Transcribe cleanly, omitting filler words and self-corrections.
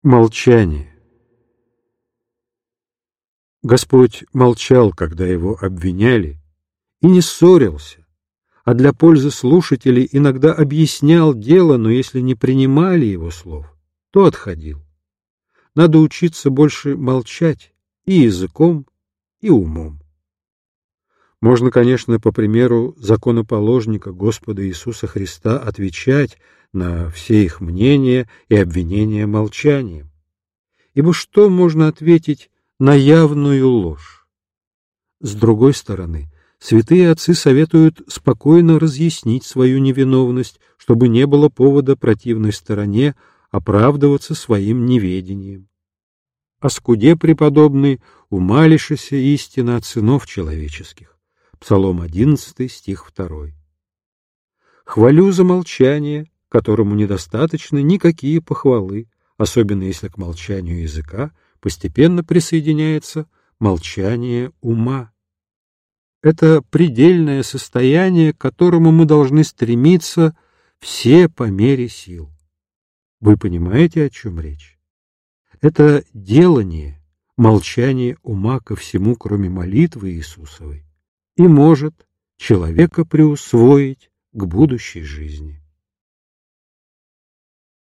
Молчание. Господь молчал, когда его обвиняли, и не ссорился, а для пользы слушателей иногда объяснял дело, но если не принимали его слов, то отходил. Надо учиться больше молчать и языком, и умом. Можно, конечно, по примеру законоположника Господа Иисуса Христа отвечать на все их мнения и обвинения молчанием. Ибо что можно ответить на явную ложь? С другой стороны, святые отцы советуют спокойно разъяснить свою невиновность, чтобы не было повода противной стороне оправдываться своим неведением. О скуде преподобный умалишися истина от сынов человеческих. Псалом 11, стих 2. Хвалю за молчание, которому недостаточны никакие похвалы, особенно если к молчанию языка постепенно присоединяется молчание ума. Это предельное состояние, к которому мы должны стремиться все по мере сил. Вы понимаете, о чем речь? Это делание, молчание ума ко всему, кроме молитвы Иисусовой, и может человека приусвоить к будущей жизни.